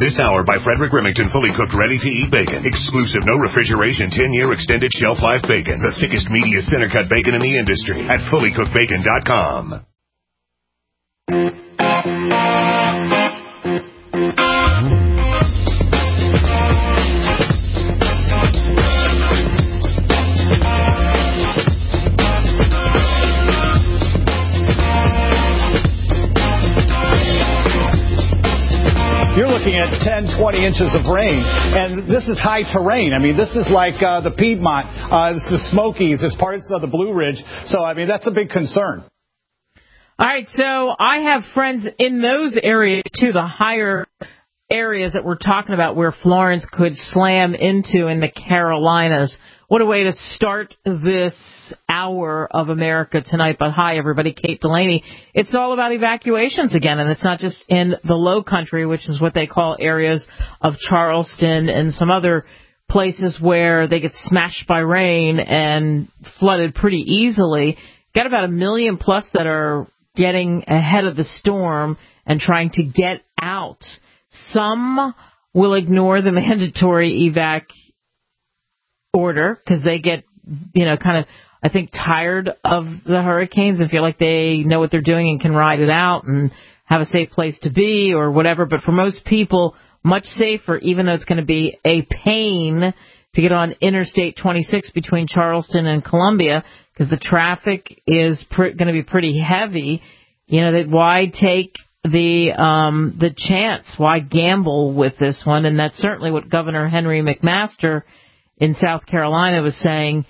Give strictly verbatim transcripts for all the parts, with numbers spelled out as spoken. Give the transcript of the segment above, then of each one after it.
This hour by Frederick Remington, fully cooked, ready-to-eat bacon. Exclusive, no refrigeration, ten-year extended shelf life bacon. The thickest, meatiest, center-cut bacon in the industry at fully cooked bacon dot com. You're looking at ten, twenty inches of rain, and this is high terrain. I mean, this is like uh, the Piedmont, uh, this is the Smokies, there's parts of the Blue Ridge. So, I mean, that's a big concern. All right, so I have friends in those areas, too, the higher areas that we're talking about where Florence could slam into in the Carolinas. What a way to start this hour of America Tonight. But hi, everybody, Kate Delaney. It's all about evacuations again, and it's not just in the Low Country, which is what they call areas of Charleston and some other places where they get smashed by rain and flooded pretty easily. Got about a million plus that are getting ahead of the storm and trying to get out. Some will ignore the mandatory evac order because they get, you know, kind of, I think, tired of the hurricanes and feel like they know what they're doing and can ride it out and have a safe place to be or whatever. But for most people, much safer, even though it's going to be a pain to get on Interstate twenty-six between Charleston and Columbia because the traffic is pr- going to be pretty heavy. You know, that why take the um, the chance? Why gamble with this one? And that's certainly what Governor Henry McMaster in South Carolina was saying.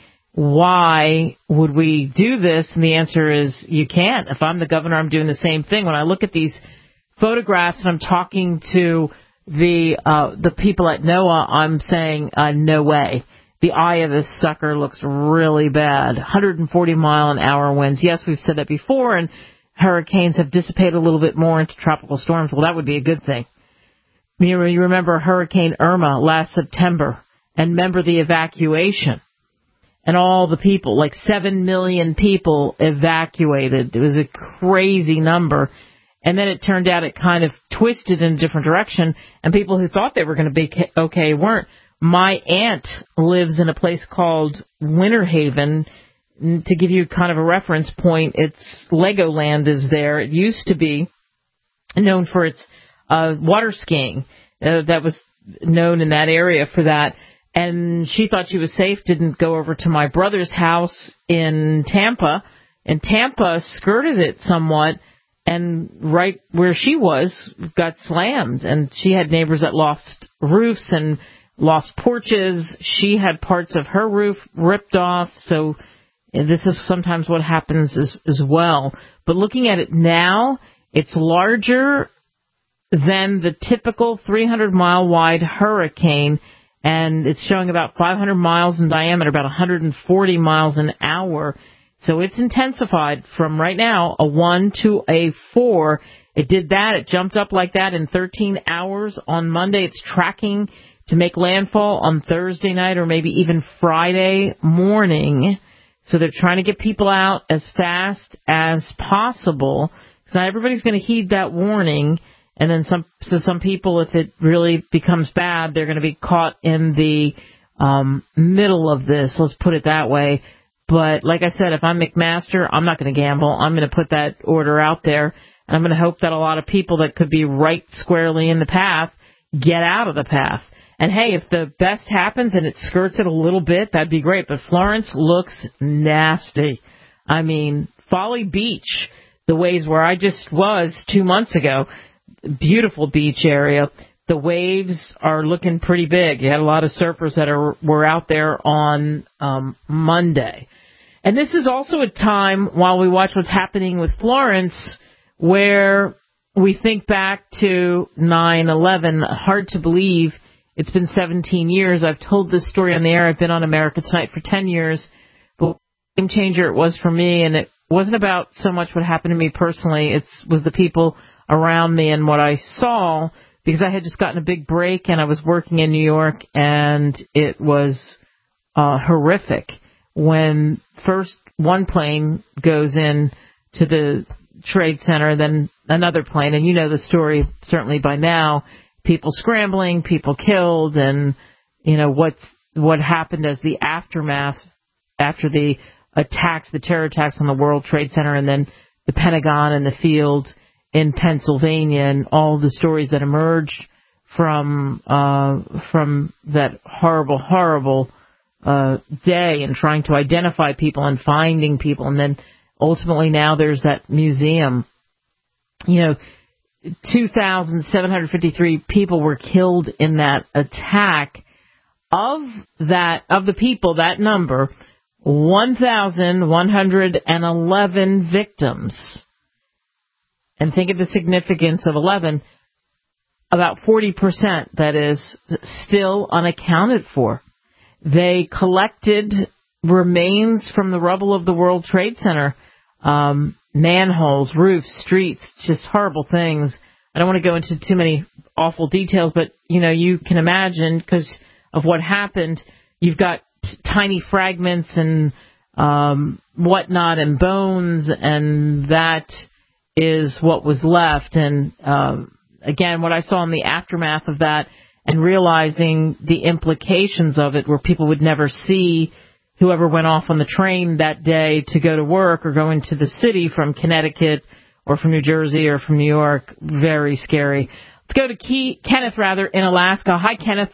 Why would we do this? And the answer is you can't. If I'm the governor, I'm doing the same thing. When I look at these photographs and I'm talking to the uh, the people at NOAA, I'm saying uh, no way. The eye of this sucker looks really bad. one hundred forty mile an hour winds. Yes, we've said that before, and hurricanes have dissipated a little bit more into tropical storms. Well, that would be a good thing. You remember Hurricane Irma last September, and remember the evacuation. And all the people, like seven million people evacuated. It was a crazy number. And then it turned out it kind of twisted in a different direction, and people who thought they were going to be okay weren't. My aunt lives in a place called Winter Haven. To give you kind of a reference point, it's Legoland is there. It used to be known for its uh, water skiing. Uh, that was known in that area for that. And she thought she was safe, didn't go over to my brother's house in Tampa. And Tampa skirted it somewhat, and right where she was got slammed. And she had neighbors that lost roofs and lost porches. She had parts of her roof ripped off. So this is sometimes what happens as, as well. But looking at it now, it's larger than the typical three hundred mile wide hurricane. And it's showing about five hundred miles in diameter, about one hundred forty miles an hour. So it's intensified from right now a one to a four. It did that. It jumped up like that in thirteen hours on Monday. It's tracking to make landfall on Thursday night or maybe even Friday morning. So they're trying to get people out as fast as possible. So not everybody's going to heed that warning. And then some, so some people, if it really becomes bad, they're going to be caught in the um, middle of this. Let's put it that way. But like I said, if I'm McMaster, I'm not going to gamble. I'm going to put that order out there. And I'm going to hope that a lot of people that could be right squarely in the path get out of the path. And hey, if the best happens and it skirts it a little bit, that'd be great. But Florence looks nasty. I mean, Folly Beach, the waves where I just was two months ago, beautiful beach area. The waves are looking pretty big. You had a lot of surfers that are were out there on um, Monday. And this is also a time, while we watch what's happening with Florence, where we think back to nine eleven. Hard to believe it's been seventeen years. I've told this story on the air. I've been on America Tonight for ten years. But what a game changer it was for me, and it wasn't about so much what happened to me personally. It was the people around me and what I saw, because I had just gotten a big break and I was working in New York, and it was uh, horrific when first one plane goes in to the Trade Center, then another plane, and you know the story certainly by now, people scrambling, people killed, and, you know, what's, what happened as the aftermath after the attacks, the terror attacks on the World Trade Center, and then the Pentagon and the field in Pennsylvania, and all the stories that emerged from uh, from that horrible, horrible uh, day, and trying to identify people and finding people. And then ultimately now there's that museum. You know, two thousand seven hundred fifty-three people were killed in that attack. Of that, of the people, that number, one thousand one hundred eleven victims. And think of the significance of eleven. About forty percent, that is, still unaccounted for. They collected remains from the rubble of the World Trade Center, um, manholes, roofs, streets, just horrible things. I don't want to go into too many awful details, but, you know, you can imagine, because of what happened, you've got t- tiny fragments and um, whatnot and bones, and that is what was left. And um, again, what I saw in the aftermath of that, and realizing the implications of it, where people would never see whoever went off on the train that day to go to work or go into the city from Connecticut or from New Jersey or from New York. Very scary. Let's go to Key, Kenneth, rather, in Alaska. Hi, Kenneth.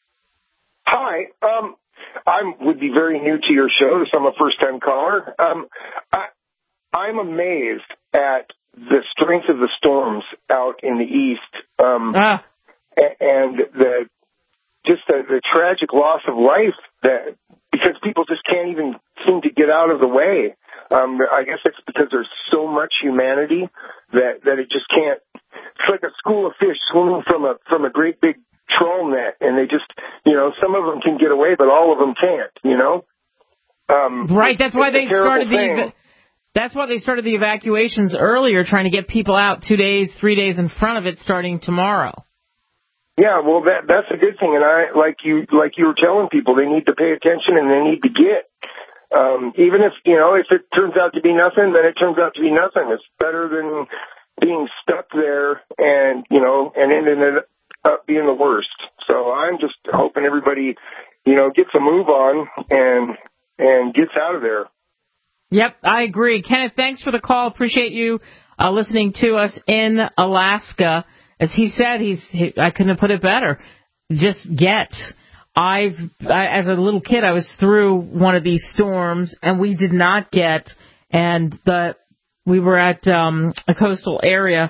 Hi. Um, I would be very new to your show, so I'm a first-time caller. Um, I, I'm amazed at the strength of the storms out in the east, um, ah. and the just the, the tragic loss of life that because people just can't even seem to get out of the way. Um, I guess it's because there's so much humanity that that it just can't. It's like a school of fish swimming from a from a great big troll net, and they just, you know, some of them can get away, but all of them can't, you know? Um, right, that's why they started the, that's why they started the evacuations earlier, trying to get people out two days, three days in front of it, starting tomorrow. Yeah, well, that that's a good thing, and I, like you, like you were telling people, they need to pay attention and they need to get, um, even if, you know, if it turns out to be nothing, then it turns out to be nothing. It's better than being stuck there and, you know, and ending it up being the worst. So I'm just hoping everybody, you know, gets a move on and and gets out of there. Yep, I agree. Kenneth, thanks for the call. Appreciate you uh, listening to us in Alaska. As he said, he's he, I couldn't have put it better. Just get. I've I, as a little kid, I was through one of these storms, and we did not get. And the we were at um, a coastal area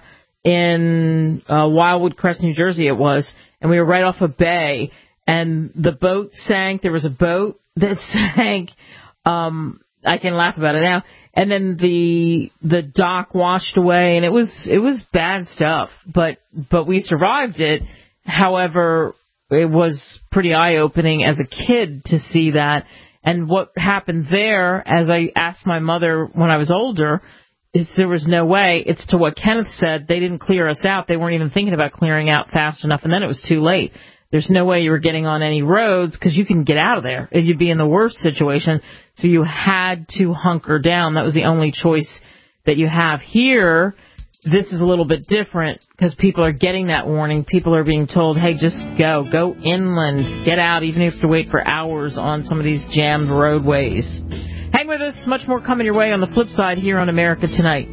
in uh, Wildwood Crest, New Jersey it was, and we were right off a bay, and the boat sank. There was a boat that sank. Um, I can laugh about it now. And then the the dock washed away, and it was it was bad stuff, but but we survived it. However, it was pretty eye-opening as a kid to see that. And what happened there, as I asked my mother when I was older, is there was no way. It's to what Kenneth said. They didn't clear us out. They weren't even thinking about clearing out fast enough, and then it was too late. There's no way you were getting on any roads because you can get out of there. You'd be in the worst situation, so you had to hunker down. That was the only choice that you have. Here, this is a little bit different because people are getting that warning. People are being told, hey, just go. Go inland. Get out, even if you have to wait for hours on some of these jammed roadways. Hang with us. Much more coming your way on the flip side here on America Tonight.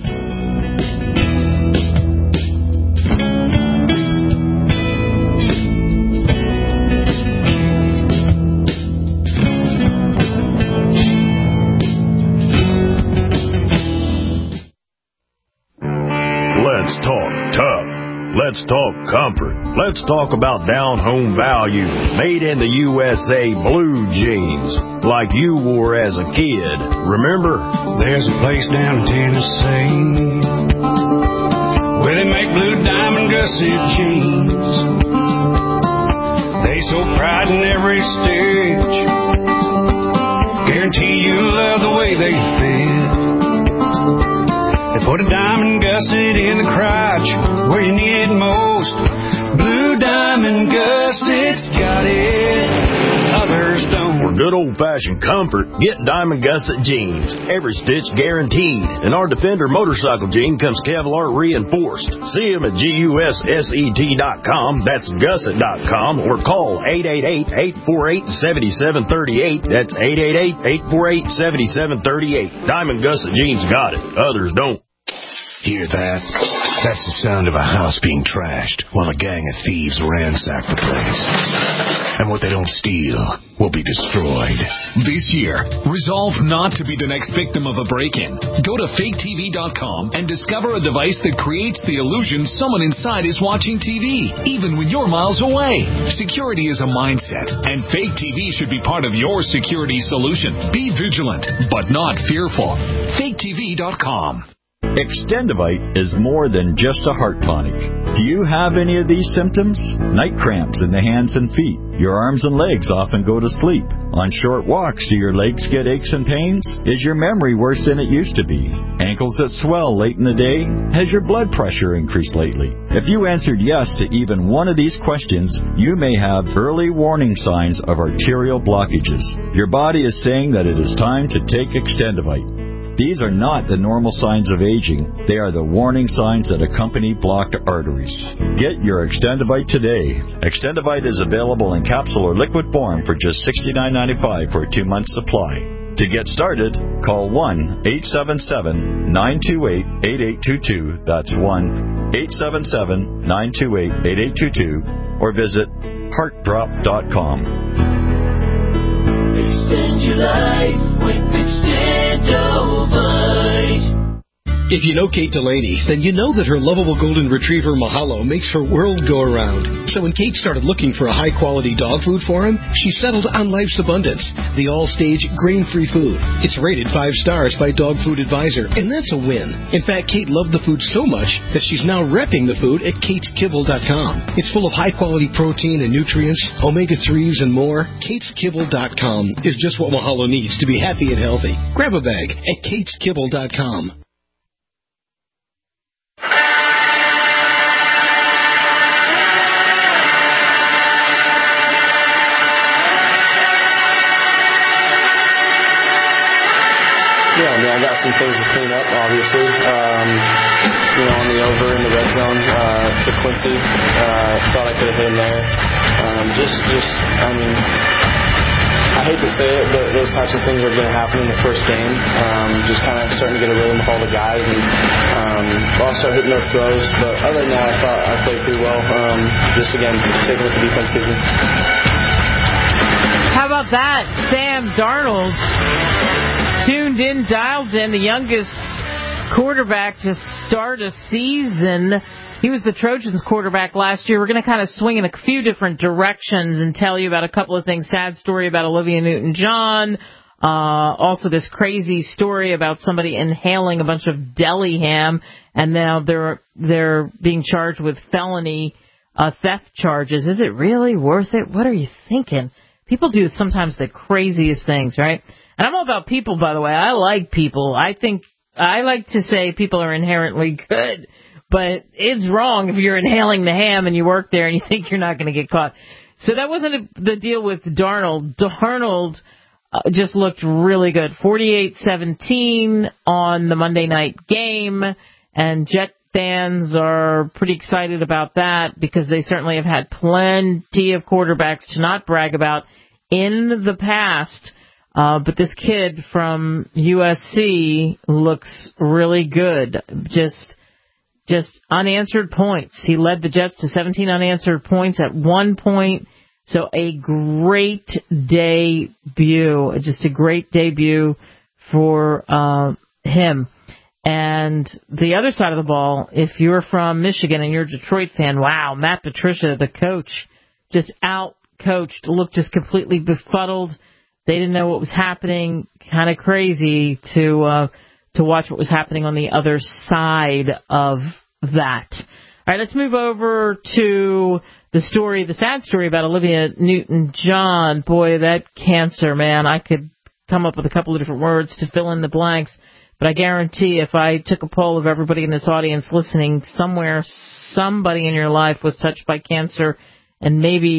Let's talk tough. Let's talk comfort. Let's talk about down-home value. Made in the U S A blue jeans, like you wore as a kid. Remember? There's a place down in Tennessee where they make blue diamond gusset jeans. They so pride in every stitch. Guarantee you love the way they fit. They put a diamond gusset in the crotch where you need it most. Blue diamond gussets got it. Others don't. We're good old-fashioned comfort, get Diamond Gusset jeans. Every stitch guaranteed. And our Defender motorcycle jean comes Kevlar reinforced. See them at gusset dot com. That's gusset dot com. Or call eight eight eight, eight four eight, seven seven three eight. That's eight eight eight, eight four eight, seven seven three eight. Diamond Gusset jeans got it. Others don't. Hear that? That's the sound of a house being trashed while a gang of thieves ransack the place. And what they don't steal will be destroyed. This year, resolve not to be the next victim of a break-in. Go to fake T V dot com and discover a device that creates the illusion someone inside is watching T V, even when you're miles away. Security is a mindset, and Fake T V should be part of your security solution. Be vigilant, but not fearful. fake T V dot com. Extendivite is more than just a heart tonic. Do you have any of these symptoms? Night cramps in the hands and feet. Your arms and legs often go to sleep. On short walks, do your legs get aches and pains? Is your memory worse than it used to be? Ankles that swell late in the day? Has your blood pressure increased lately? If you answered yes to even one of these questions, you may have early warning signs of arterial blockages. Your body is saying that it is time to take Extendivite. These are not the normal signs of aging. They are the warning signs that accompany blocked arteries. Get your Extendivite today. Extendivite is available in capsule or liquid form for just sixty-nine ninety-five for a two-month supply. To get started, call one eight seven seven, nine two eight, eight eight two two. That's one eight seven seven, nine two eight, eight eight two two. Or visit heart drop dot com. Extend your life with Extendivite. If you know Kate Delaney, then you know that her lovable golden retriever Mahalo makes her world go around. So when Kate started looking for a high-quality dog food for him, she settled on Life's Abundance, the all-stage grain-free food. It's rated five stars by Dog Food Advisor, and that's a win. In fact, Kate loved the food so much that she's now repping the food at kates kibble dot com. It's full of high-quality protein and nutrients, omega threes, and more. kates kibble dot com is just what Mahalo needs to be happy and healthy. Grab a bag at kates kibble dot com. Yeah, I mean, I got some things to clean up, obviously. Um, you know, on the over in the red zone uh, to Quincy, uh, thought I could have hit him there. Um, just, just, I mean, I hate to say it, but those types of things are going to happen in the first game. Um, just kind of starting to get a rhythm with all the guys, and um, I'll start hitting those throws. But other than that, I thought I played pretty well. Um, just again, taking what the defense gives me. How about that, Sam Darnold? Tuned in, dialed in, the youngest quarterback to start a season. He was the Trojans quarterback last year. We're going to kind of swing in a few different directions and tell you about a couple of things. Sad story about Olivia Newton-John. Uh, also this crazy story about somebody inhaling a bunch of deli ham, and now they're, they're being charged with felony uh, theft charges. Is it really worth it? What are you thinking? People do sometimes the craziest things, right? And I'm all about people, by the way. I like people. I think, I like to say people are inherently good. But it's wrong if you're inhaling the ham and you work there and you think you're not going to get caught. So that wasn't a, the deal with Darnold. Darnold uh, just looked really good. forty-eight seventeen on the Monday night game. And Jet fans are pretty excited about that because they certainly have had plenty of quarterbacks to not brag about in the past. Uh, but this kid from U S C looks really good. Just, just unanswered points. He led the Jets to seventeen unanswered points at one point. So a great debut. Just a great debut for, uh, him. And the other side of the ball, if you're from Michigan and you're a Detroit fan, wow, Matt Patricia, the coach, just out-coached, looked just completely befuddled. They didn't know what was happening. Kind of crazy to uh, to watch what was happening on the other side of that. All right, let's move over to the story, the sad story about Olivia Newton-John. Boy, that cancer, man. I could come up with a couple of different words to fill in the blanks, but I guarantee if I took a poll of everybody in this audience listening, somewhere somebody in your life was touched by cancer, and maybe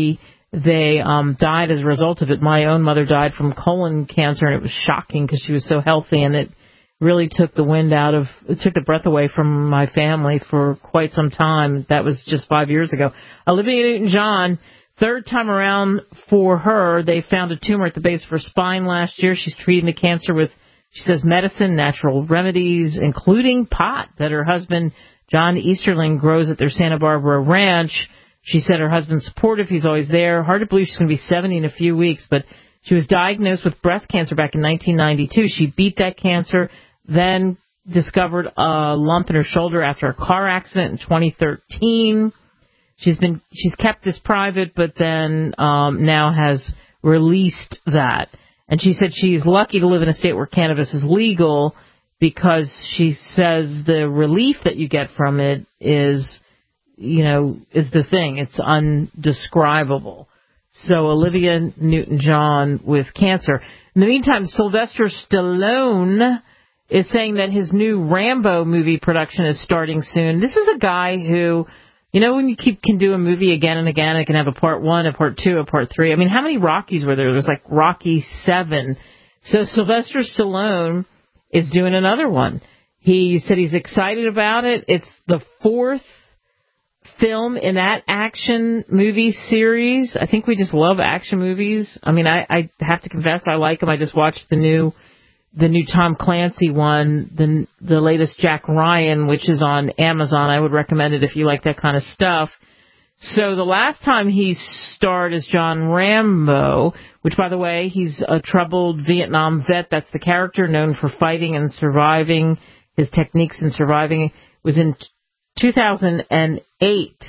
they um, died as a result of it. My own mother died from colon cancer, and it was shocking because she was so healthy, and it really took the wind out of, it took the breath away from my family for quite some time. That was just five years ago. Olivia Newton-John, third time around for her, they found a tumor at the base of her spine last year. She's treating the cancer with, she says, medicine, natural remedies, including pot that her husband, John Easterling, grows at their Santa Barbara ranch. She said her husband's supportive. He's always there. Hard to believe she's going to be seventy in a few weeks, but she was diagnosed with breast cancer back in nineteen ninety-two. She beat that cancer, then discovered a lump in her shoulder after a car accident in twenty thirteen. She's been, she's kept this private, but then um, now has released that. And she said she's lucky to live in a state where cannabis is legal because she says the relief that you get from it is, you know, is the thing. It's undescribable. So Olivia Newton-John with cancer. In the meantime, Sylvester Stallone is saying that his new Rambo movie production is starting soon. This is a guy who, you know, when you keep can do a movie again and again, it can have a part one, a part two, a part three. I mean, how many Rockies were there? There's like Rocky seven. So Sylvester Stallone is doing another one. He said he's excited about it. It's the fourth film in that action movie series. I think we just love action movies. I mean, I, I have to confess I like them. I just watched the new the new Tom Clancy one, the the latest Jack Ryan, which is on Amazon. I would recommend it if you like that kind of stuff. So the last time he starred as John Rambo, which, by the way, he's a troubled Vietnam vet. That's the character, known for fighting and surviving. His techniques in surviving was in two thousand eight.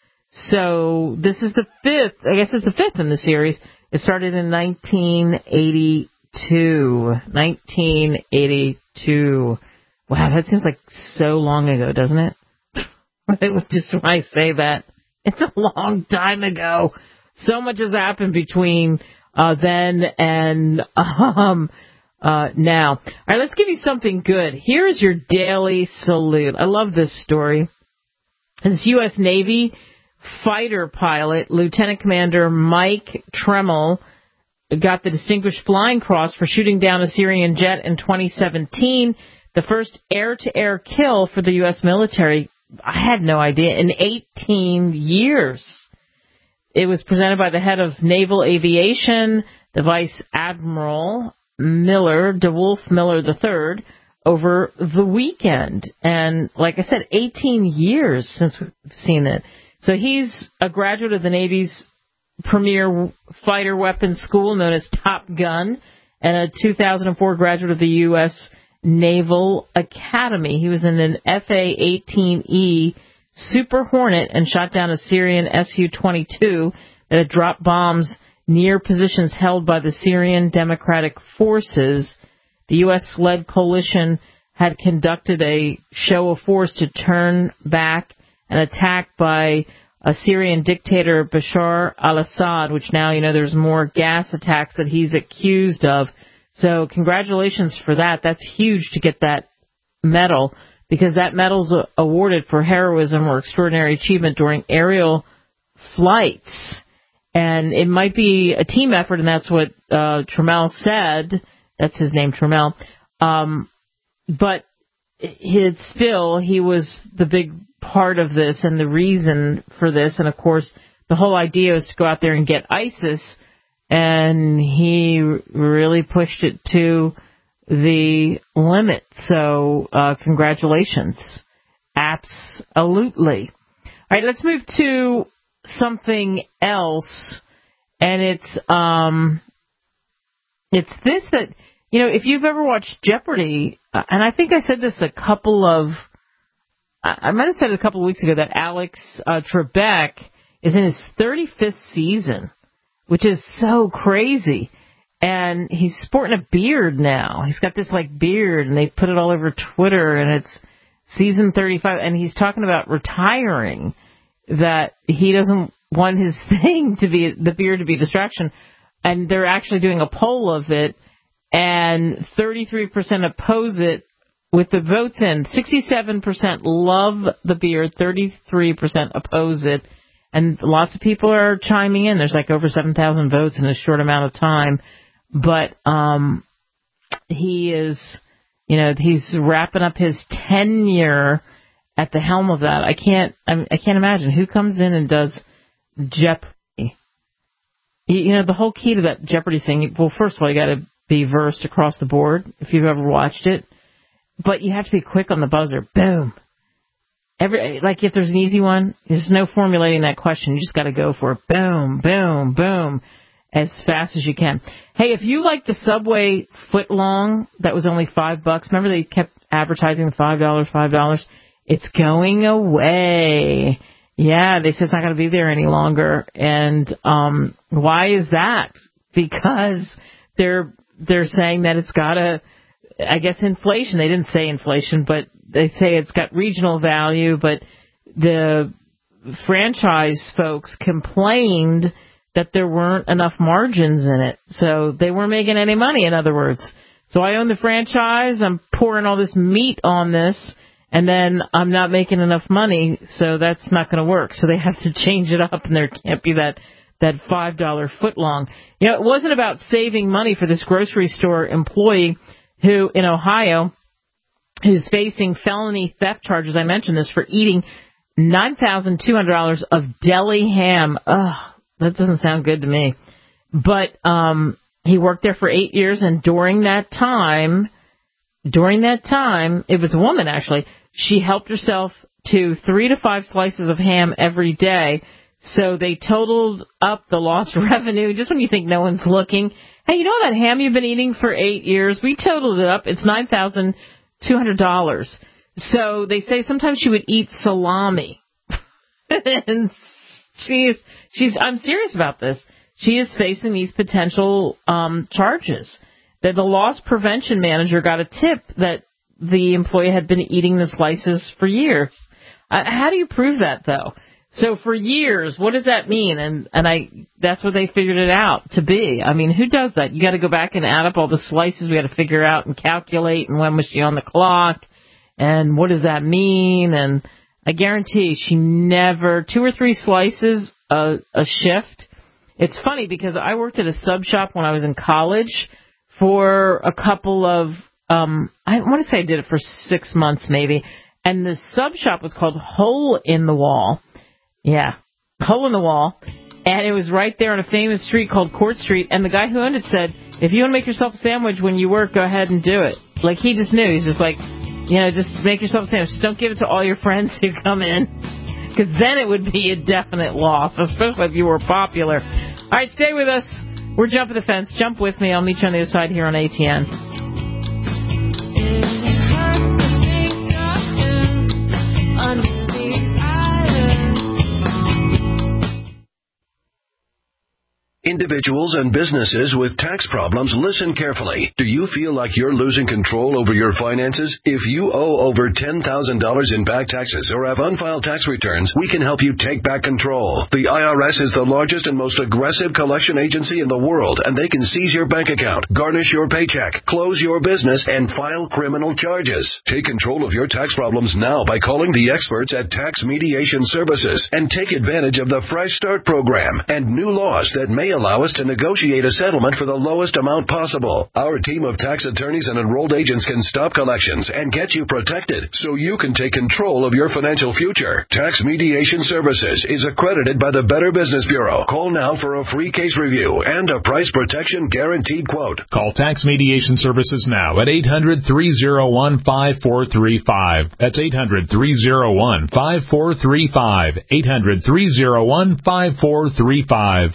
So this is the fifth, I guess it's the fifth in the series. It started in nineteen eighty-two. nineteen eighty-two. Wow, that seems like so long ago, doesn't it? Just when I say that, it's a long time ago. So much has happened between uh, then and um, uh, now. All right, let's give you something good. Here's your daily salute. I love this story. This U S Navy fighter pilot, Lieutenant Commander Mike Tremmel, got the Distinguished Flying Cross for shooting down a Syrian jet in twenty seventeen, the first air-to-air kill for the U S military. I had no idea, in eighteen years. It was presented by the head of Naval Aviation, the Vice Admiral Miller, DeWolf Miller the third, over the weekend. And like I said, eighteen years since we've seen it. So he's a graduate of the Navy's premier fighter weapons school known as Top Gun, and a two thousand four graduate of the U S Naval Academy. He was in an F A eighteen E Super Hornet and shot down a Syrian S U twenty-two that had dropped bombs near positions held by the Syrian Democratic Forces. The U S-led coalition had conducted a show of force to turn back an attack by a Syrian dictator, Bashar al-Assad, which now, you know, there's more gas attacks that he's accused of. So congratulations for that. That's huge to get that medal, because that medal's awarded for heroism or extraordinary achievement during aerial flights. And it might be a team effort, and that's what uh, Tremmel said. That's his name, Tremmel. Um, but it's still, he was the big part of this and the reason for this. And, of course, the whole idea was to go out there and get ISIS, and he really pushed it to the limit. So uh, congratulations. Absolutely. All right, let's move to something else, and it's um, it's this that, you know, if you've ever watched Jeopardy, uh, and I think I said this a couple of, I might have said it a couple of weeks ago, that Alex uh, Trebek is in his thirty-fifth season, which is so crazy. And he's sporting a beard now. He's got this, like, beard, and they put it all over Twitter, and it's season thirty-five, and he's talking about retiring, that he doesn't want his thing to be, the beard to be a distraction. And they're actually doing a poll of it, and thirty-three percent oppose it with the votes in. sixty-seven percent love the beard, thirty-three percent oppose it, And lots of people are chiming in. There's like over seven thousand votes in a short amount of time. But um, he is, you know, he's wrapping up his tenure at the helm of that. I can't, I, I can't imagine who comes in and does Jeopardy. You, you know, the whole key to that Jeopardy thing. Well, first of all, you got to be versed across the board if you've ever watched it. But you have to be quick on the buzzer. Boom. Every like if there's an easy one, there's no formulating that question. You just got to go for it. Boom, boom, boom, as fast as you can. Hey, if you like the Subway footlong that was only five bucks, remember they kept advertising the five dollars, five dollars. It's going away. Yeah, they said it's not going to be there any longer. And um, why is that? Because they're they're saying that it's got a, I guess inflation. They didn't say inflation, but they say it's got regional value, but the franchise folks complained that there weren't enough margins in it. So they weren't making any money, in other words. So I own the franchise, I'm pouring all this meat on this, and then I'm not making enough money, so that's not going to work. So they have to change it up, and there can't be that, that five dollar footlong. You know, it wasn't about saving money for this grocery store employee who, in Ohio, who's facing felony theft charges. I mentioned this, for eating nine thousand two hundred dollars of deli ham. Ugh, that doesn't sound good to me. But um, he worked there for eight years, and during that time, during that time, it was a woman actually, she helped herself to three to five slices of ham every day. So they totaled up the lost revenue, just when you think no one's looking. Hey, you know that ham you've been eating for eight years? We totaled it up. It's nine thousand two hundred dollars. So they say sometimes she would eat salami. And she's, she's, I'm serious about this. She is facing these potential um, charges. That the loss prevention manager got a tip that the employee had been eating the slices for years. Uh, how do you prove that, though? So for years, what does that mean? And and I that's what they figured it out to be. I mean, who does that? You got to go back and add up all the slices. We got to figure out and calculate, and when was she on the clock, and what does that mean? And I guarantee she never, two or three slices a, a shift. It's funny because I worked at a sub shop when I was in college for a couple of, um, I want to say I did it for six months maybe, and the sub shop was called Hole in the Wall. Yeah, Hole in the Wall, and it was right there on a famous street called Court Street, and the guy who owned it said, if you want to make yourself a sandwich when you work, go ahead and do it. Like, he just knew. He's just like, you know, just make yourself a sandwich. Just don't give it to all your friends who come in, because then it would be a definite loss, especially if you were popular. All right, stay with us. We're jumping the fence. Jump with me. I'll meet you on the other side here on A T N. Individuals and businesses with tax problems, listen carefully. Do you feel like you're losing control over your finances? If you owe over ten thousand dollars in back taxes or have unfiled tax returns, we can help you take back control. The I R S is the largest and most aggressive collection agency in the world, and they can seize your bank account, garnish your paycheck, close your business, and file criminal charges. Take control of your tax problems now by calling the experts at Tax Mediation Services and take advantage of the Fresh Start program and new laws that may allow us to negotiate a settlement for the lowest amount possible. Our team of tax attorneys and enrolled agents can stop collections and get you protected so you can take control of your financial future. Tax Mediation Services is accredited by the Better Business Bureau. Call now for a free case review and a price protection guaranteed quote. Call Tax Mediation Services now at eight hundred, three oh one, five four three five. That's eight hundred, three oh one, five four three five. eight hundred, three oh one, five four three five.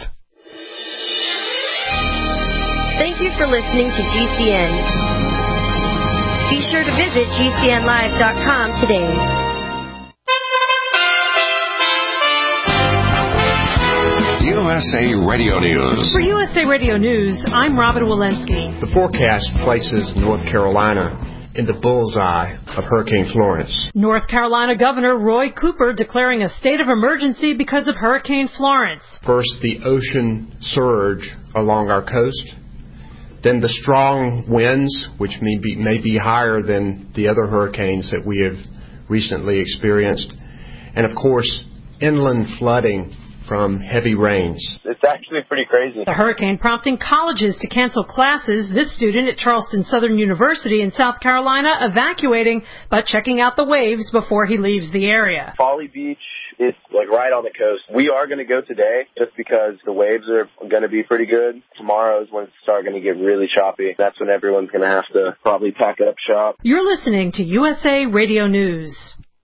Thank you for listening to G C N. Be sure to visit G C N live dot com today. U S A Radio News. For U S A Radio News, I'm Robin Walensky. The forecast places North Carolina in the bullseye of Hurricane Florence. North Carolina Governor Roy Cooper declaring a state of emergency because of Hurricane Florence. First, the ocean surge along our coast. Then the strong winds, which may be, may be higher than the other hurricanes that we have recently experienced. And, of course, inland flooding from heavy rains. It's actually pretty crazy. The hurricane prompting colleges to cancel classes. This student at Charleston Southern University in South Carolina evacuating but checking out the waves before he leaves the area. Folly Beach is like right on the coast. We are going to go today just because the waves are going to be pretty good. Tomorrow is when it's start going to get really choppy. That's when everyone's going to have to probably pack up shop. You're listening to U S A Radio News.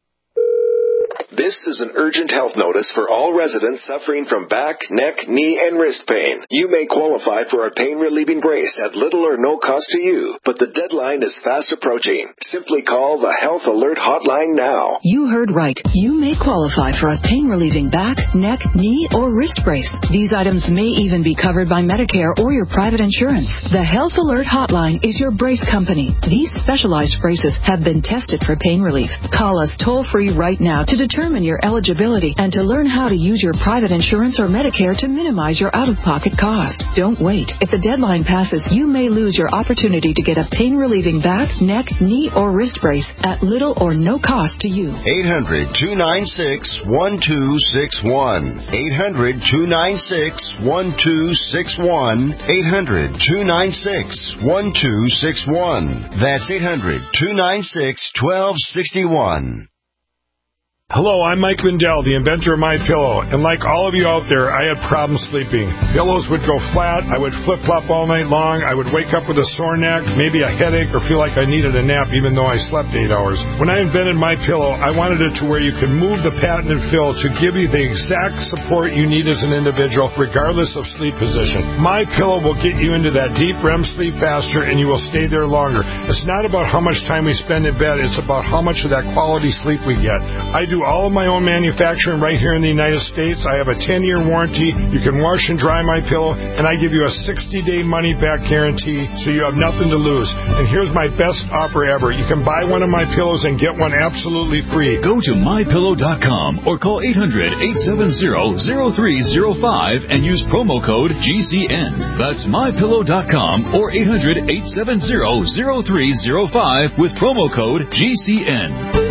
This is an urgent health notice for all residents suffering from back, neck, knee, and wrist pain. You may qualify for a pain-relieving brace at little or no cost to you, but the deadline is fast approaching. Simply call the Health Alert Hotline now. You heard right. You may qualify for a pain-relieving back, neck, knee, or wrist brace. These items may even be covered by Medicare or your private insurance. The Health Alert Hotline is your brace company. These specialized braces have been tested for pain relief. Call us toll-free right now to determine your eligibility and to learn how to use your private insurance or Medicare to minimize your out-of-pocket cost. Don't wait. If the deadline passes, you may lose your opportunity to get a pain-relieving back, neck, knee, or wrist brace at little or no cost to you. eight hundred, two nine six, one two six one. eight hundred, two nine six, one two six one. eight hundred, two nine six, one two six one. That's eight hundred, two nine six, one two six one. Hello, I'm Mike Lindell, the inventor of MyPillow, and like all of you out there, I had problems sleeping. Pillows would go flat, I would flip-flop all night long, I would wake up with a sore neck, maybe a headache, or feel like I needed a nap even though I slept eight hours. When I invented MyPillow, I wanted it to where you could move the patented fill to give you the exact support you need as an individual, regardless of sleep position. MyPillow will get you into that deep R E M sleep faster, and you will stay there longer. It's not about how much time we spend in bed, it's about how much of that quality sleep we get. I do all of my own manufacturing right here in the United States. I have a ten-year warranty. You can wash and dry my pillow, and I give you a sixty-day money-back guarantee, so you have nothing to lose. And here's my best offer ever. You can buy one of my pillows and get one absolutely free. Go to my pillow dot com or call eight hundred, eight seven zero, zero three zero five and use promo code G C N. That's my pillow dot com or eight hundred, eight seven zero, zero three zero five with promo code G C N.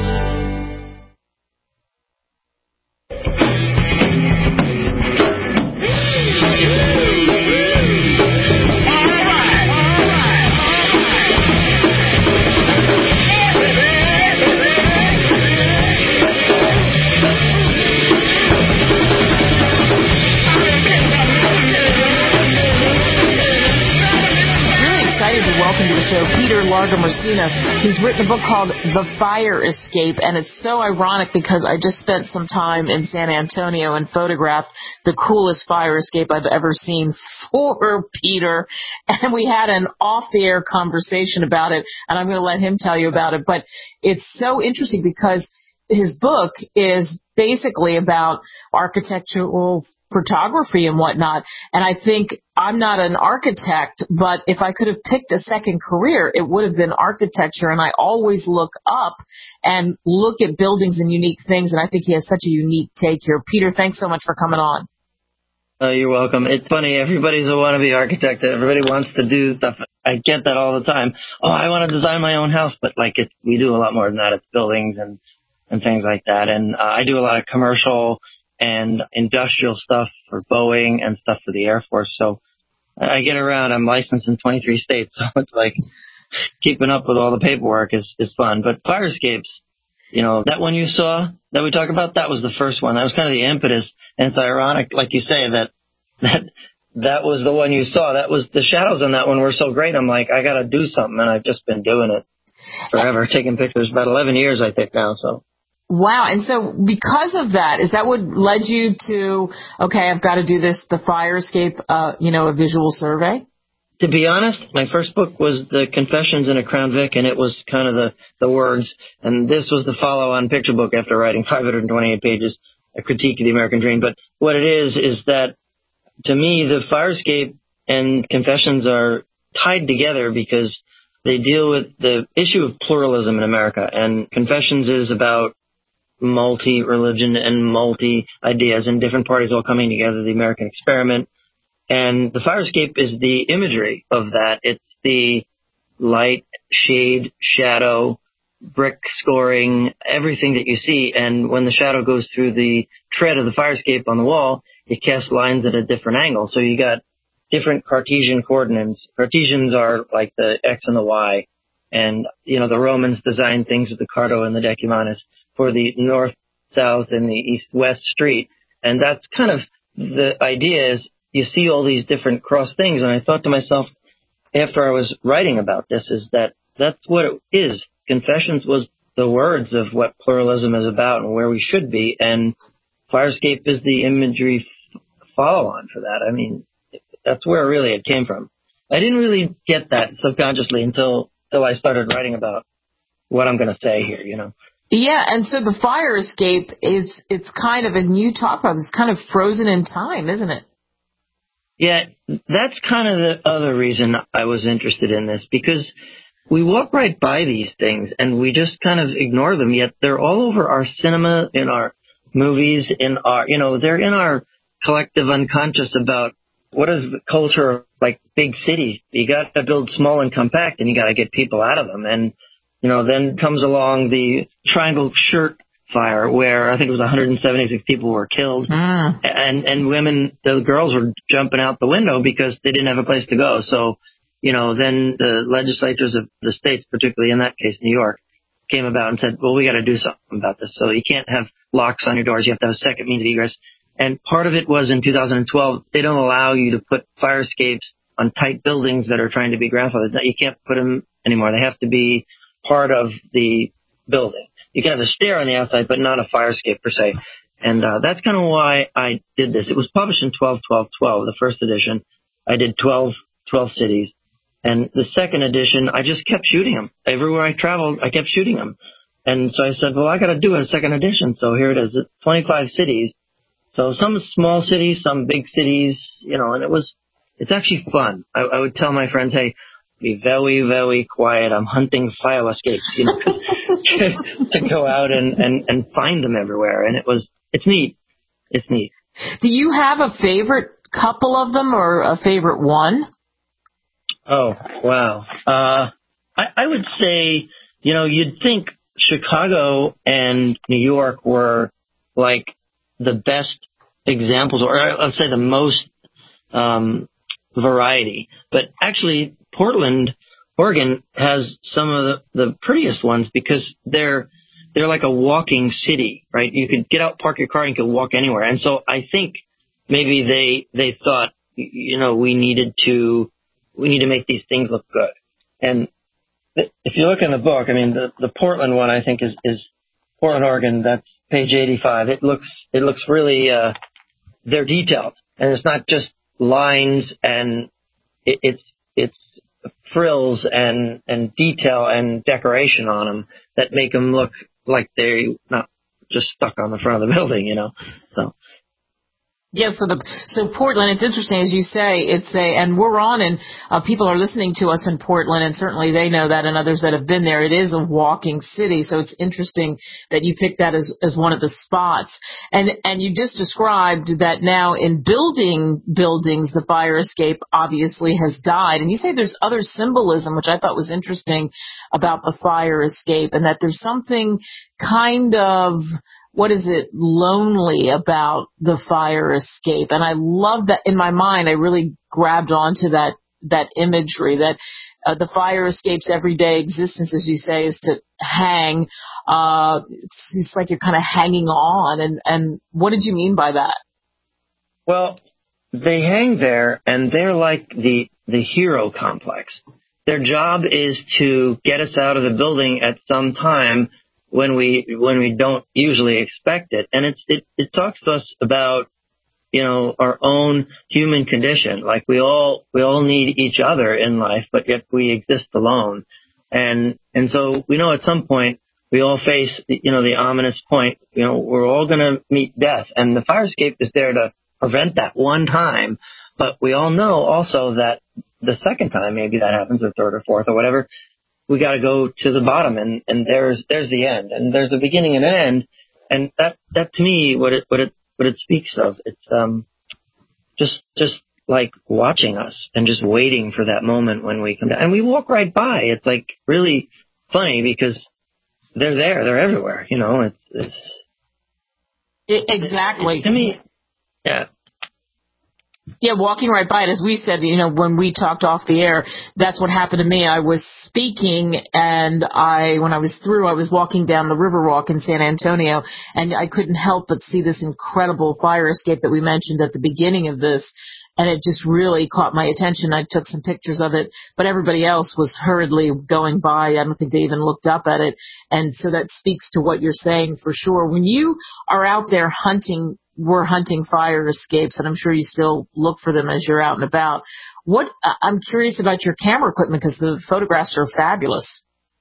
Peter Largomersino, who's written a book called The Fire Escape, and it's so ironic because I just spent some time in San Antonio and photographed the coolest fire escape I've ever seen for Peter, and we had an off-the-air conversation about it, and I'm going to let him tell you about it, but it's so interesting because his book is basically about architectural photography and whatnot. And I think I'm not an architect, but if I could have picked a second career, it would have been architecture. And I always look up and look at buildings and unique things. And I think he has such a unique take here. Peter, thanks so much for coming on. Oh, you're welcome. It's funny. Everybody's a wannabe architect. Everybody wants to do stuff. I get that all the time. Oh, I want to design my own house. But like it's, we do a lot more than that. It's buildings and, and things like that. And uh, I do a lot of commercial and industrial stuff for Boeing and stuff for the Air Force. So I get around. I'm licensed in twenty-three states. So it's like keeping up with all the paperwork is, is fun. But fire escapes, you know, that one you saw that we talk about, that was the first one. That was kind of the impetus. And it's ironic, like you say, that that that was the one you saw. That was the shadows on that one were so great. I'm like, I got to do something. And I've just been doing it forever, taking pictures, about eleven years, I think now. So. Wow. And so because of that, is that what led you to, okay, I've got to do this, the fire escape, uh, you know, a visual survey? To be honest, my first book was The Confessions in a Crown Vic, and it was kind of the, the words. And this was the follow-on picture book after writing five hundred twenty-eight pages, a critique of the American dream. But what it is, is that to me, the fire escape and Confessions are tied together because they deal with the issue of pluralism in America. And Confessions is about multi-religion and multi-ideas and different parties all coming together, the American experiment. And the fire escape is the imagery of that. It's the light, shade, shadow, brick scoring, everything that you see. And when the shadow goes through the tread of the fire escape on the wall, you cast lines at a different angle. So you got different Cartesian coordinates. Cartesians are like the X and the Y. And, you know, the Romans designed things with the Cardo and the Decumanus for the north, south, and the east-west street. And that's kind of the idea is you see all these different cross things. And I thought to myself, after I was writing about this, is that that's what it is. Confessions was the words of what pluralism is about and where we should be. And Firescape is the imagery f- follow-on for that. I mean, that's where really it came from. I didn't really get that subconsciously until, until I started writing about what I'm going to say here, you know. Yeah, and so the fire escape is, it's kind of, and you talk about, it's kind of frozen in time, isn't it? Yeah, that's kind of the other reason I was interested in this, because we walk right by these things and we just kind of ignore them, yet they're all over our cinema, in our movies, in our, you know, they're in our collective unconscious about what is the culture like big cities. You got to build small and compact, and you got to get people out of them. And, you know, then comes along the Triangle Shirt fire, where I think it was one hundred seventy-six people were killed, mm. and and women, the girls were jumping out the window because they didn't have a place to go. So, you know, then the legislatures of the states, particularly in that case New York, came about and said, well, we got to do something about this. So you can't have locks on your doors. You have to have a second means of egress. And part of it was in two thousand twelve, they don't allow you to put fire escapes on tight buildings that are trying to be grandfathered. You can't put them anymore. They have to be part of the building. You can have a stair on the outside, but not a fire escape per se. And uh, that's kind of why I did this. It was published in twelve twelve twelve, the first edition. I did twelve, twelve cities. And the second edition, I just kept shooting them. Everywhere I traveled, I kept shooting them. And so I said, well, I got to do a second edition. So here it is, it's twenty-five cities. So some small cities, some big cities, you know, and it was, it's actually fun. I, I would tell my friends, hey, be very, very quiet. I'm hunting fire escapes, you know, to go out and, and, and find them everywhere. And it was, it's neat. It's neat. Do you have a favorite couple of them or a favorite one? Oh, wow. Uh, I, I would say, you know, you'd think Chicago and New York were like the best examples, or I'd say the most um, variety. But actually, Portland, Oregon has some of the, the prettiest ones because they're they're like a walking city, right? You could get out, park your car, and you could walk anywhere. And so I think maybe they they thought, you know, we needed to we need to make these things look good. And if you look in the book, I mean, the, the Portland one I think is, is Portland, Oregon. That's page eighty-five. It looks it looks really uh, they're detailed, and it's not just lines, and it, it's it's frills and and detail and decoration on them that make them look like they're not just stuck on the front of the building, you know. So. Yes, yeah, so the so Portland, it's interesting, as you say, it's a, and we're on, and uh, people are listening to us in Portland, and certainly they know that, and others that have been there. It is a walking city, so it's interesting that you picked that as, as one of the spots. And and you just described that now in building buildings, the fire escape obviously has died, and you say there's other symbolism, which I thought was interesting about the fire escape, and that there's something kind of, what is it, lonely about the fire escape. And I love that. In my mind, I really grabbed onto that, that imagery that uh, the fire escape's everyday existence, as you say, is to hang. Uh, it's just like you're kind of hanging on. And, and what did you mean by that? Well, they hang there, and they're like the, the hero complex. Their job is to get us out of the building at some time when we when we don't usually expect it. And it's it, it talks to us about, you know, our own human condition. Like we all we all need each other in life, but yet we exist alone. And and so we know at some point we all face, you know, the ominous point, you know, we're all going to meet death. And the fire escape is there to prevent that one time. But we all know also that the second time maybe that happens, or third or fourth or whatever, we got to go to the bottom, and, and there's there's the end, and there's a beginning and an end, and that that to me what it what it what it speaks of, it's um just just like watching us and just waiting for that moment when we come down, and we walk right by. It's like really funny because they're there, they're everywhere, you know. It's, it's it, exactly it, to me, yeah. Yeah, walking right by it. As we said, you know, when we talked off the air, that's what happened to me. I was speaking, and I, when I was through, I was walking down the Riverwalk in San Antonio, and I couldn't help but see this incredible fire escape that we mentioned at the beginning of this, and it just really caught my attention. I took some pictures of it, but everybody else was hurriedly going by. I don't think they even looked up at it, and so that speaks to what you're saying for sure. When you are out there hunting, we're hunting fire escapes, and I'm sure you still look for them as you're out and about. What I'm curious about your camera equipment, because the photographs are fabulous.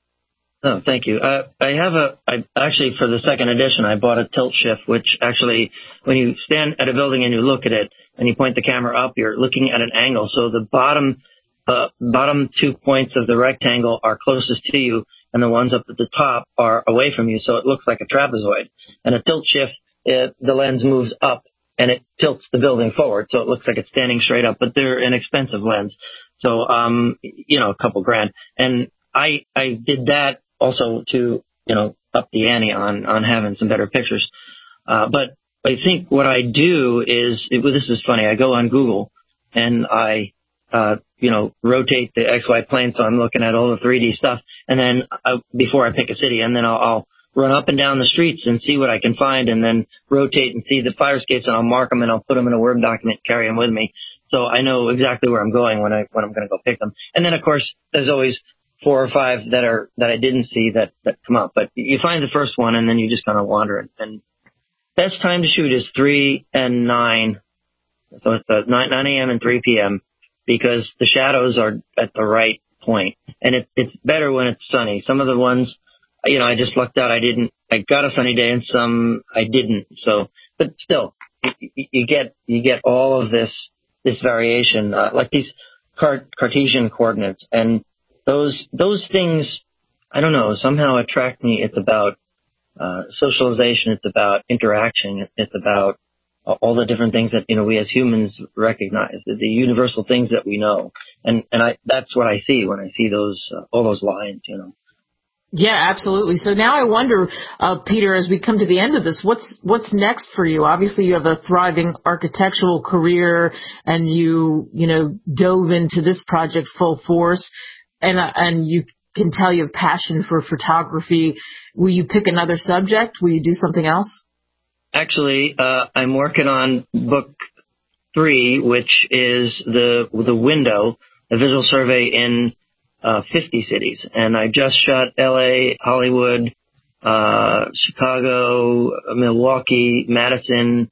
Oh, thank you. Uh, I have a, I actually for the second edition, I bought a tilt shift, which actually, when you stand at a building and you look at it and you point the camera up, you're looking at an angle. So the bottom, uh, bottom two points of the rectangle are closest to you, and the ones up at the top are away from you. So it looks like a trapezoid. And a tilt shift, It, the lens moves up and it tilts the building forward, so it looks like it's standing straight up. But they're an expensive lens, so um, you know, a couple grand. And I I did that also to you know up the ante on on having some better pictures. Uh, but I think what I do is it, well, this is funny. I go on Google and I uh, you know rotate the X Y plane, so I'm looking at all the three D stuff, and then I, before I pick a city, and then I'll, I'll run up and down the streets and see what I can find, and then rotate and see the fire escapes, and I'll mark them and I'll put them in a Word document, carry them with me, so I know exactly where I'm going when I when I'm going to go pick them. And then of course there's always four or five that are that I didn't see that that come up. But you find the first one, and then you just kind of wander. And, and best time to shoot is three and nine, so it's uh, nine nine a.m. and three p.m. because the shadows are at the right point, and it, it's better when it's sunny. Some of the ones, you know, I just lucked out. I didn't, I got a sunny day, and some I didn't. So, but still, you, you get, you get all of this, this variation, uh, like these Cart- Cartesian coordinates, and those, those things, I don't know, somehow attract me. It's about, uh, socialization. It's about interaction. It's about all the different things that, you know, we as humans recognize, the, the universal things that we know. And, and I, that's what I see when I see those, uh, all those lines, you know. Yeah, absolutely. So now I wonder, uh, Peter, as we come to the end of this, what's what's next for you? Obviously, you have a thriving architectural career, and you you know dove into this project full force, and uh, and you can tell you have passion for photography. Will you pick another subject? Will you do something else? Actually, uh, I'm working on book three, which is the the window, a visual survey in Uh, fifty cities, and I just shot L A, Hollywood, uh, Chicago, Milwaukee, Madison,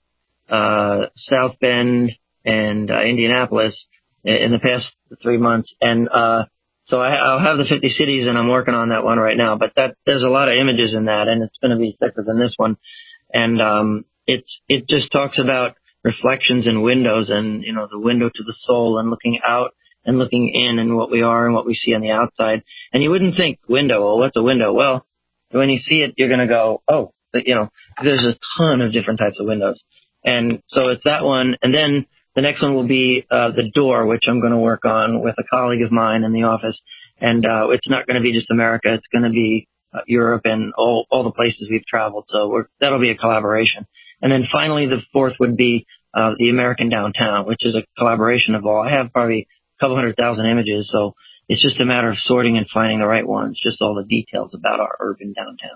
uh, South Bend, and uh, Indianapolis in the past three months. And uh, so I, I'll have the fifty cities, and I'm working on that one right now. But that there's a lot of images in that, and it's going to be thicker than this one. And um, it's it just talks about reflections in windows, and you know the window to the soul, and looking out and looking in, and what we are and what we see on the outside. And you wouldn't think window, well, what's a window? Well, when you see it, you're going to go, oh, you know, there's a ton of different types of windows. And so it's that one. And then the next one will be uh, the door, which I'm going to work on with a colleague of mine in the office. And uh, it's not going to be just America. It's going to be uh, Europe and all, all the places we've traveled. So we're, that'll be a collaboration. And then finally, the fourth would be uh, the American downtown, which is a collaboration of all. I have probably couple hundred thousand images, so it's just a matter of sorting and finding the right ones, just all the details about our urban downtown.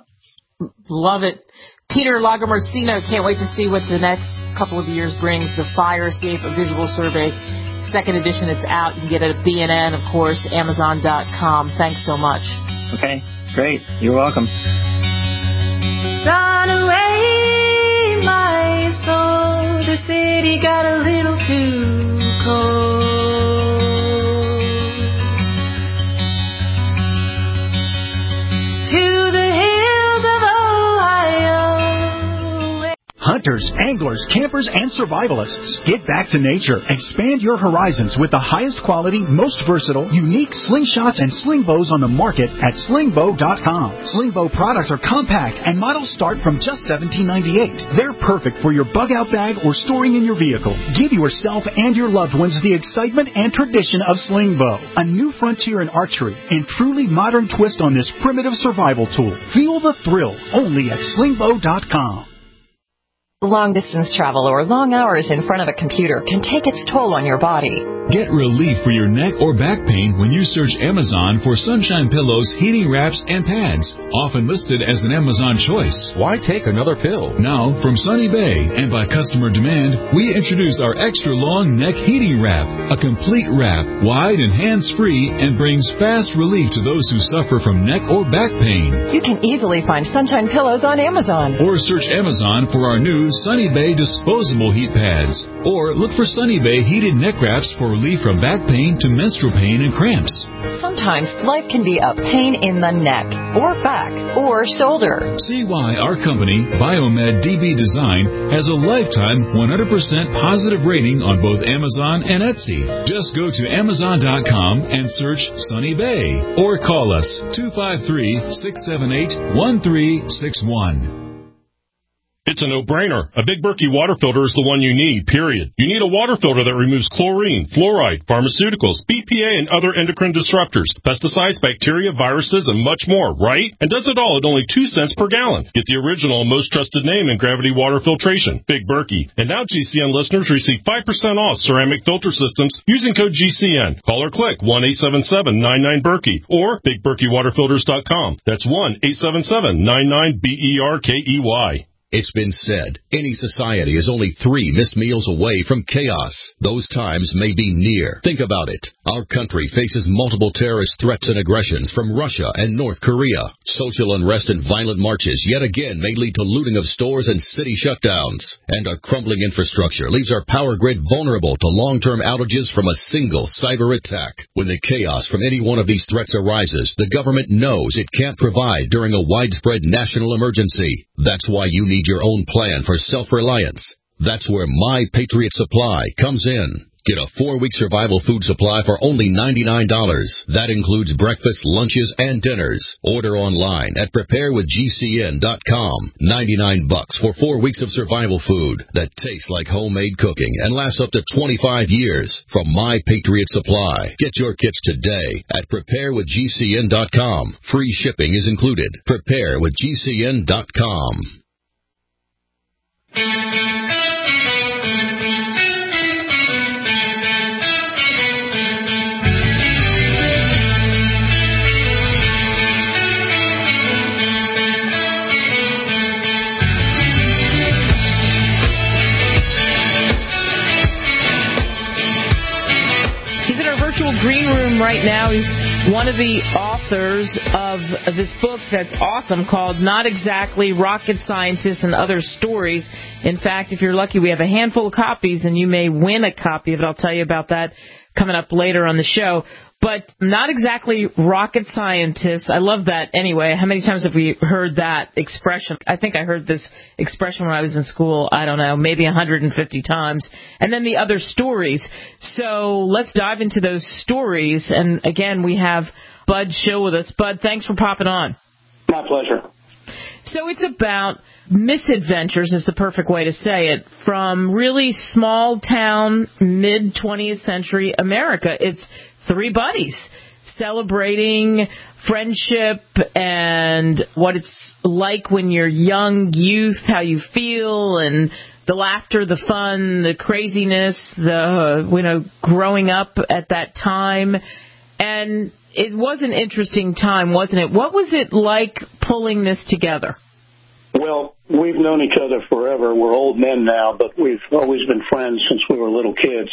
Love it. Peter Lagomarsino, can't wait to see what the next couple of years brings. The Fire Escape, a visual survey, second edition, it's out. You can get it at B N N, of course, Amazon dot com. Thanks so much. Okay, great. You're welcome. Run away, my soul. The city got a little too cold. Hunters, anglers, campers, and survivalists. Get back to nature. Expand your horizons with the highest quality, most versatile, unique slingshots and sling bows on the market at sling bow dot com. Sling bow products are compact and models start from just seventeen ninety-eight. They're perfect for your bug out bag or storing in your vehicle. Give yourself and your loved ones the excitement and tradition of sling bow, a new frontier in archery and truly modern twist on this primitive survival tool. Feel the thrill only at sling bow dot com. Long-distance travel or long hours in front of a computer can take its toll on your body. Get relief for your neck or back pain when you search Amazon for Sunshine Pillows, heating wraps, and pads, often listed as an Amazon choice. Why take another pill? Now, from Sunny Bay and by customer demand, we introduce our extra long neck heating wrap, a complete wrap, wide and hands-free, and brings fast relief to those who suffer from neck or back pain. You can easily find Sunshine Pillows on Amazon. Or search Amazon for our new Sunny Bay disposable heat pads. Or look for Sunny Bay heated neck wraps for relief from back pain to menstrual pain and cramps. Sometimes life can be a pain in the neck, or back, or shoulder. See why our company, Biomed D B Design, has a lifetime one hundred percent positive rating on both Amazon and Etsy. Just go to Amazon dot com and search Sunny Bay. Or call us two five three, six seven eight, one three six one. It's a no-brainer. A Big Berkey water filter is the one you need, period. You need a water filter that removes chlorine, fluoride, pharmaceuticals, B P A, and other endocrine disruptors, pesticides, bacteria, viruses, and much more, right? And does it all at only two cents per gallon. Get the original and most trusted name in gravity water filtration, Big Berkey. And now G C N listeners receive five percent off ceramic filter systems using code G C N. Call or click one eight seven seven, nine nine, Berkey or big berkey water filters dot com. That's one eight seven seven, nine nine, B E R K E Y. It's been said, any society is only three missed meals away from chaos. Those times may be near. Think about it. Our country faces multiple terrorist threats and aggressions from Russia and North Korea. Social unrest and violent marches yet again may lead to looting of stores and city shutdowns. And our crumbling infrastructure leaves our power grid vulnerable to long-term outages from a single cyber attack. When the chaos from any one of these threats arises, the government knows it can't provide during a widespread national emergency. That's why you need your own plan for self-reliance. That's where My Patriot Supply comes in. Get a four-week survival food supply for only ninety-nine dollars. That includes breakfast, lunches, and dinners. Order online at prepare with G C N dot com. ninety-nine bucks for four weeks of survival food that tastes like homemade cooking and lasts up to twenty-five years from My Patriot Supply. Get your kits today at prepare with G C N dot com. Free shipping is included. prepare with G C N dot com. He's in our virtual green room right now. He's one of the authors of this book that's awesome called Not Exactly Rocket Scientists and Other Stories. In fact, if you're lucky, we have a handful of copies, and you may win a copy of it. I'll tell you about that coming up later on the show. But not exactly rocket scientists. I love that anyway. How many times have we heard that expression? I think I heard this expression when I was in school, I don't know, maybe one hundred fifty times. And then the other stories. So let's dive into those stories. And again, we have Bud Shill with us. Bud, thanks for popping on. My pleasure. So it's about misadventures is the perfect way to say it, from really small town, mid twentieth century America. It's three buddies celebrating friendship and what it's like when you're young, youth, how you feel, and the laughter, the fun, the craziness, the, you know, growing up at that time. And it was an interesting time, wasn't it? What was it like pulling this together? Well, we've known each other forever. We're old men now, but we've always been friends since we were little kids.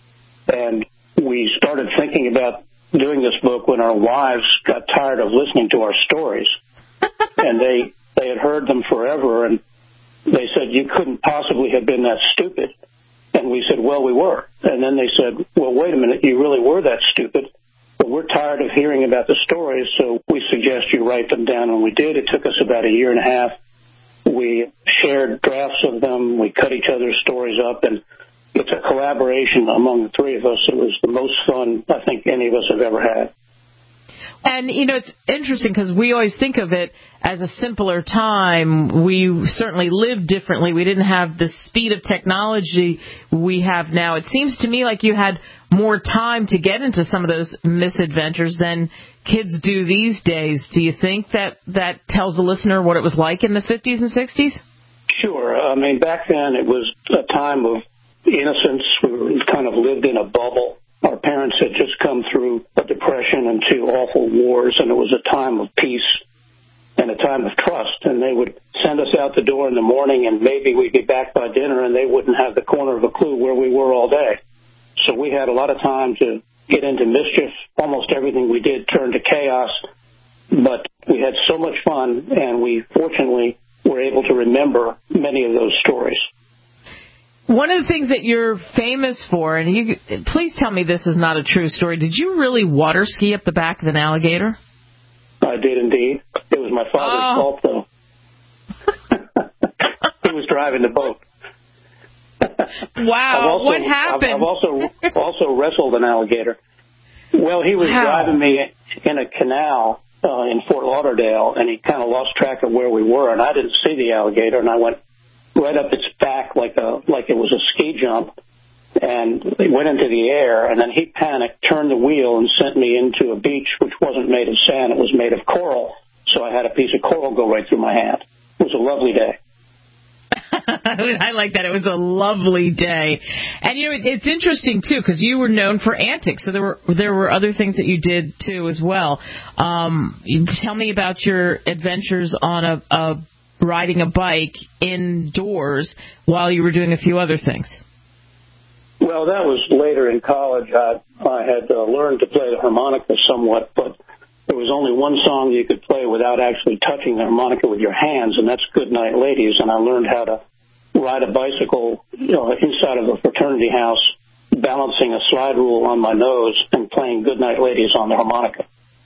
And we started thinking about doing this book when our wives got tired of listening to our stories. And they, they had heard them forever, and they said, you couldn't possibly have been that stupid. And we said, well, we were. And then they said, well, wait a minute, you really were that stupid. But we're tired of hearing about the stories, so we suggest you write them down. And we did. It took us about a year and a half. We shared drafts of them. We cut each other's stories up, and it's a collaboration among the three of us. It was the most fun I think any of us have ever had. And, you know, it's interesting because we always think of it as a simpler time. We certainly lived differently. We didn't have the speed of technology we have now. It seems to me like you had more time to get into some of those misadventures than kids do these days. Do you think that that tells the listener what it was like in the fifties and sixties? Sure. I mean, back then it was a time of innocence. We were kind of lived in a bubble. Our parents had just come through a depression and two awful wars, and it was a time of peace and a time of trust. And they would send us out the door in the morning, and maybe we'd be back by dinner, and they wouldn't have the corner of a clue where we were all day. So we had a lot of time to get into mischief. Almost everything we did turned to chaos, but we had so much fun, and we fortunately were able to remember many of those stories. One of the things that you're famous for, and you please tell me this is not a true story, did you really water ski up the back of an alligator? I did indeed. It was my father's oh. fault, though. He was driving the boat. Wow, also, what happened? I've, I've also also wrestled an alligator. Well, he was wow. driving me in a canal uh, in Fort Lauderdale, and he kind of lost track of where we were, and I didn't see the alligator, and I went right up its back like a like it was a ski jump, and it went into the air, and then he panicked, turned the wheel, and sent me into a beach which wasn't made of sand, it was made of coral, so I had a piece of coral go right through my hand. It was a lovely day. I like that. It was a lovely day. And, you know, it's interesting, too, because you were known for antics, so there were there were other things that you did, too, as well. Um, you tell me about your adventures on a, a riding a bike indoors while you were doing a few other things. Well, that was later in college. I, I had uh, learned to play the harmonica somewhat, but there was only one song you could play without actually touching the harmonica with your hands, and that's Good Night Ladies, and I learned how to ride a bicycle, you know, inside of a fraternity house, balancing a slide rule on my nose and playing Good Night Ladies on the harmonica.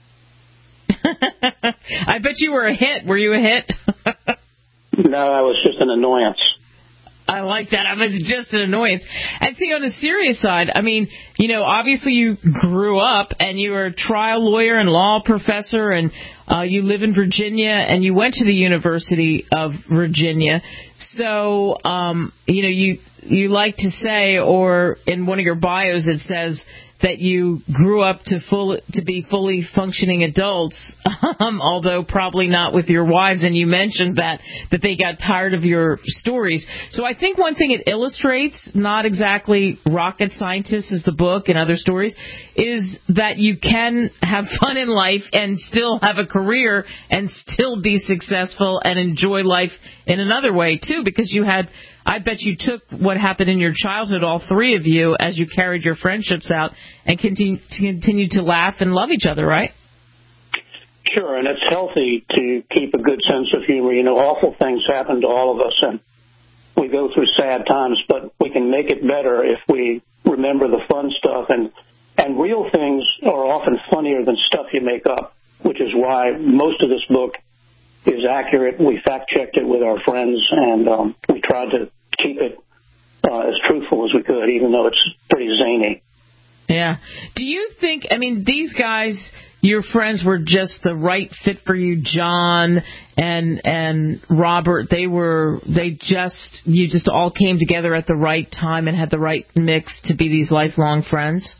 I bet you were a hit. Were you a hit? No, I was just an annoyance. I like that. I was just an annoyance. And see, on the serious side, I mean, you know, obviously you grew up and you were a trial lawyer and law professor, and uh, you live in Virginia, and you went to the University of Virginia. So, um, you know, you you like to say, or in one of your bios it says that you grew up to full to be fully functioning adults, um, although probably not with your wives. And you mentioned that that they got tired of your stories. So I think one thing it illustrates, not exactly rocket scientists as the book and other stories, is that you can have fun in life and still have a career and still be successful and enjoy life in another way too, because you had. I bet you took what happened in your childhood, all three of you, as you carried your friendships out and continue, continue to laugh and love each other, right? Sure, and it's healthy to keep a good sense of humor. You know, awful things happen to all of us, and we go through sad times, but we can make it better if we remember the fun stuff. And, and real things are often funnier than stuff you make up, which is why most of this book is accurate. We fact-checked it with our friends, and um, we tried to keep it uh, as truthful as we could, even though it's pretty zany. Yeah. Do you think, I mean, these guys, your friends, were just the right fit for you, John and and Robert? They were, they just, you just all came together at the right time and had the right mix to be these lifelong friends?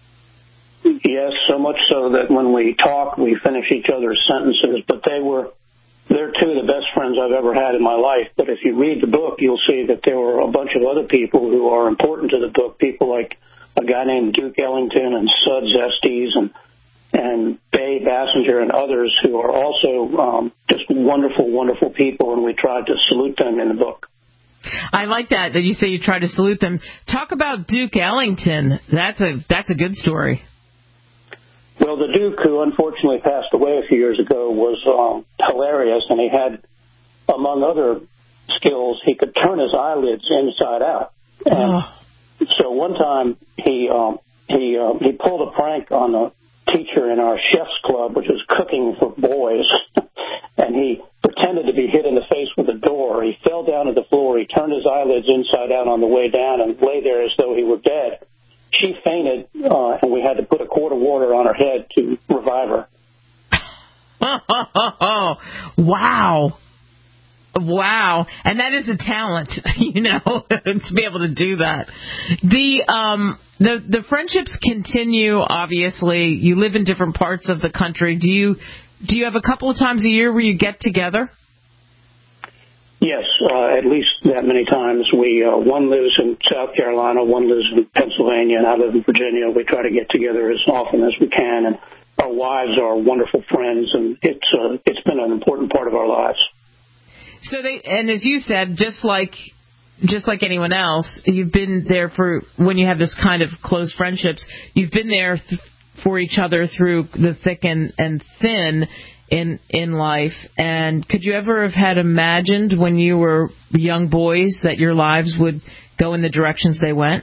Yes, so much so that when we talk, we finish each other's sentences, but they were... They're two of the best friends I've ever had in my life. But if you read the book, you'll see that there were a bunch of other people who are important to the book. People like a guy named Duke Ellington and Suds Estes and and Bay Bassinger and others who are also um, just wonderful, wonderful people, and we tried to salute them in the book. I like that, that you say you try to salute them. Talk about Duke Ellington. That's a that's a good story. Well, the Duke, who unfortunately passed away a few years ago, was um, hilarious, and he had, among other skills, he could turn his eyelids inside out. And oh. So one time he um, he uh, he pulled a prank on a teacher in our chef's club, which was cooking for boys, and he pretended to be hit in the face with a door. He fell down to the floor. He turned his eyelids inside out on the way down and lay there as though he were dead. She fainted, uh, and we had to put a quart of water on her head to revive her. Oh, wow. Wow. And that is a talent, you know, to be able to do that. The um the the friendships continue, obviously. You live in different parts of the country. Do you do you have a couple of times a year where you get together? Yes, uh, at least that many times. We uh, one lives in South Carolina, one lives in Pennsylvania, and I live in Virginia. We try to get together as often as we can, and our wives are wonderful friends, and it's uh, it's been an important part of our lives. So they, and as you said, just like just like anyone else, you've been there for when you have this kind of close friendships. You've been there th- for each other through the thick and, and thin in in life. And could you ever have had imagined when you were young boys that your lives would go in the directions they went?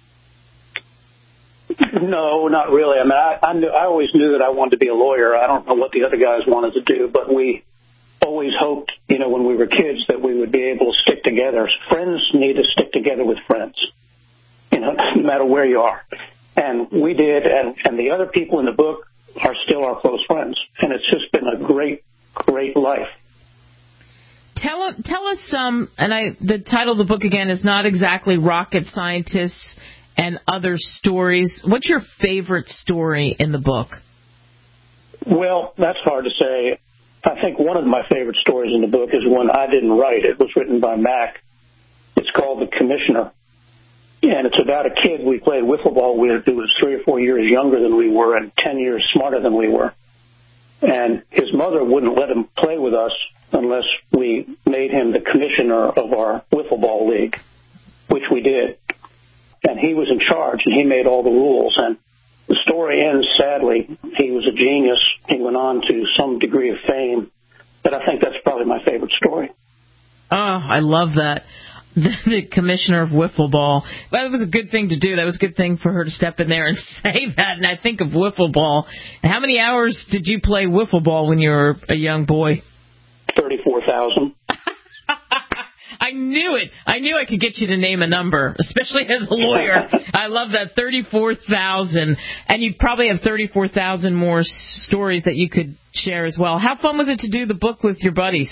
No, not really. I mean, I, I, knew, I always knew that I wanted to be a lawyer. I don't know what the other guys wanted to do, but we always hoped, you know, when we were kids that we would be able to stick together. Friends need to stick together with friends, you know, no matter where you are. And we did, and, and the other people in the book are still our close friends. And it's just been a great, great life. Tell, tell us, um, and I, the title of the book, again, is not exactly Rocket Scientists and Other Stories. What's your favorite story in the book? Well, that's hard to say. I think one of my favorite stories in the book is one I didn't write. It was written by Mac. It's called The Commissioner. And it's about a kid we played wiffle ball with who was three or four years younger than we were and ten years smarter than we were. And his mother wouldn't let him play with us unless we made him the commissioner of our wiffle ball league, which we did. And he was in charge, and he made all the rules. And the story ends sadly. He was a genius. He went on to some degree of fame. But I think that's probably my favorite story. Oh, I love that. The commissioner of wiffle ball. Well, that was a good thing to do. That was a good thing for her to step in there and say that. And I think of wiffle ball. How many hours did you play wiffle ball when you were a young boy? thirty-four thousand. I knew it. I knew I could get you to name a number, especially as a lawyer. I love that, thirty-four thousand. And you probably have thirty-four thousand more stories that you could share as well. How fun was it to do the book with your buddies?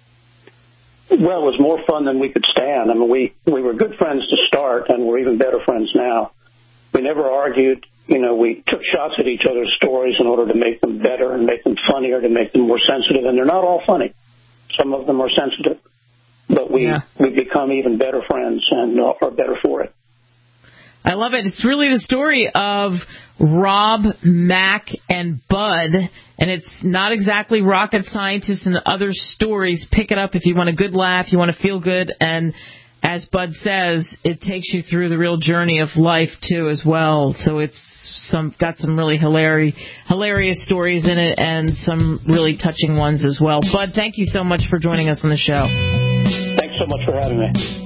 Well, it was more fun than we could stand. I mean, we, we were good friends to start, and we're even better friends now. We never argued. You know, we took shots at each other's stories in order to make them better and make them funnier, to make them more sensitive. And they're not all funny. Some of them are sensitive. But we, yeah. we become even better friends and uh, are better for it. I love it. It's really the story of Rob, Mac, and Bud, and it's not exactly Rocket Scientists and Other Stories. Pick it up if you want a good laugh, you want to feel good, and as Bud says, it takes you through the real journey of life, too, as well. So it's some got some really hilarious, hilarious stories in it and some really touching ones as well. Bud, thank you so much for joining us on the show. Thanks so much for having me.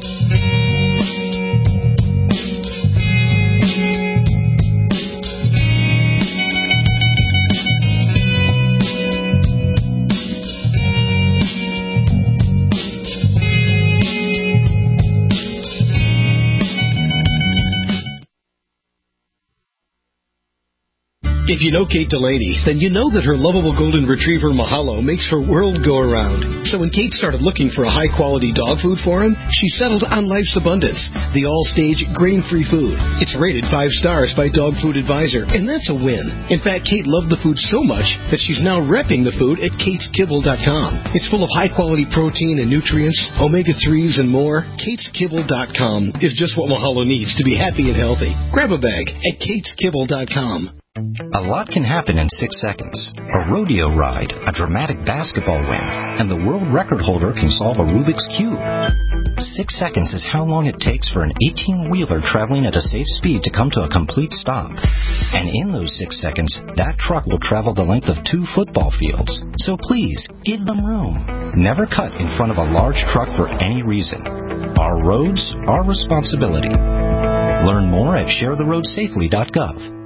If you know Kate Delaney, then you know that her lovable golden retriever Mahalo makes her world go around. So when Kate started looking for a high-quality dog food for him, she settled on Life's Abundance, the all-stage grain-free food. It's rated five stars by Dog Food Advisor, and that's a win. In fact, Kate loved the food so much that she's now repping the food at kates kibble dot com. It's full of high-quality protein and nutrients, omega threes, and more. kates kibble dot com is just what Mahalo needs to be happy and healthy. Grab a bag at kates kibble dot com. A lot can happen in six seconds. A rodeo ride, a dramatic basketball win, and the world record holder can solve a Rubik's Cube. Six seconds is how long it takes for an eighteen-wheeler traveling at a safe speed to come to a complete stop. And in those six seconds, that truck will travel the length of two football fields. So please, give them room. Never cut in front of a large truck for any reason. Our roads, our responsibility. Learn more at share the road safely dot gov.